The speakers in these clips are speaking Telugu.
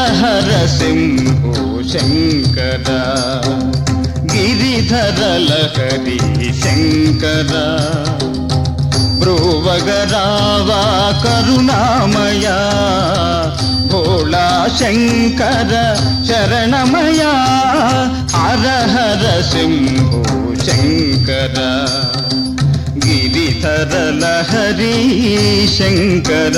హర శంభో శంకర గిరిధర లహరి శంకర బ్రువగరావా కరుణామయ భోళా శంకర శరణమయ హర హర శంభో శంకర గిరిధర లహరి శంకర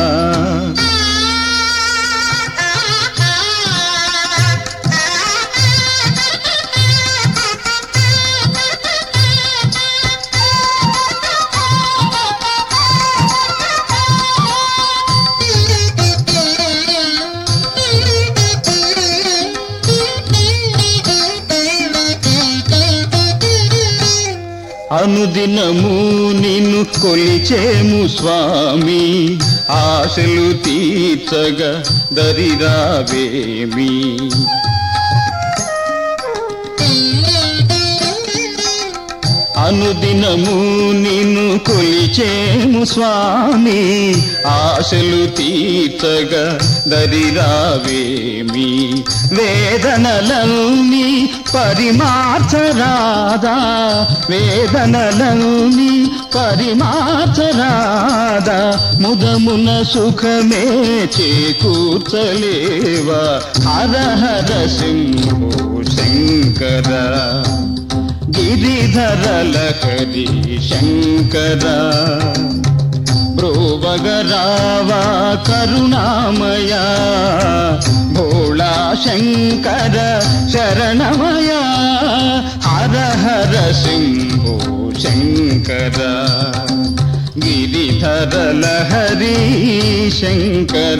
అనుదినము నిన్ను కొలిచేము స్వామి ఆశలు తీర్చగా దరిరావేమి అనుదినము నిన్ను కొలిచేము స్వామి ఆశలు తీర్చగా దరిరావేమి వేదనలన్నీ పరిమార్చరాదా వేదనలన్నీ పరిమార్చరాదా ముదమున సుఖమే చేకూర్చలేవా హర హర శంభో శంకర గిరిధర లహరి శంకర బ్రువగరావా కరుణామయ భోళా శంకర శరణమయ హర హర శంభో శంకర గిరిధర లహరి శంకర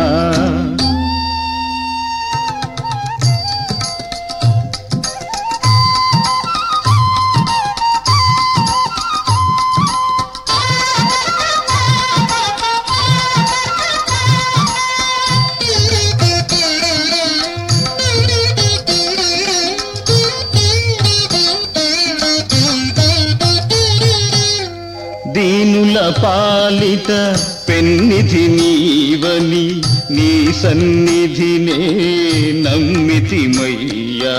దీనుల పాలిత పెన్నిధి నీవని నీ సన్నిధినే నమ్మితిమయ్యా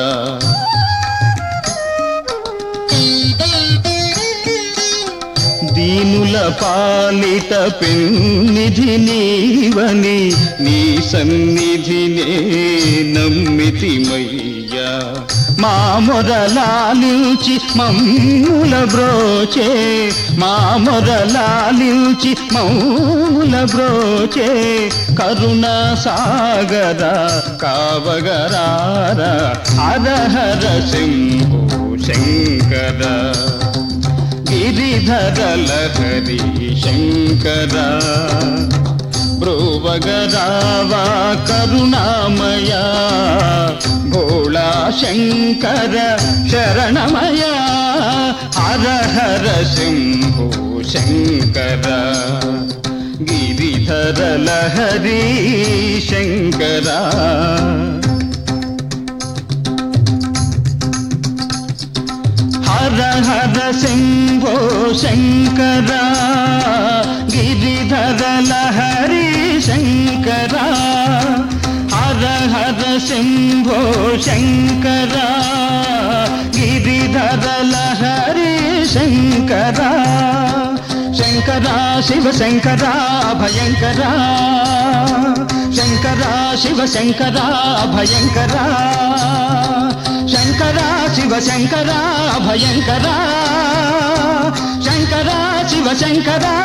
దీనుల పాలిత పెన్నిధి నీవని నీ సన్నిధినే నమ్మితిమయ్యా మా మొరలాలించి మమ్ముల బ్రోచే మా మొరలాలించి మమ్ముల బ్రోచే కరుణా సాగర కావగరార హర హర శంభో శంకర గిరిధర లహరి శంకర బ్రువగరావా కరుణామయ భోళా శంకర శరణమయ హర హర శంభో శంకర గిరిధర లహరి శంకర హర హర శంభో శంకర గిరిధర లహరి శంకర హర హర శంభో శంకర గిరిధర లహరి శంకర శంకర శివ శంకర భయంకర శంకర శివ శంకర భయంకర శంకర శివ శంకర భయంకర శంకర శివ శంకర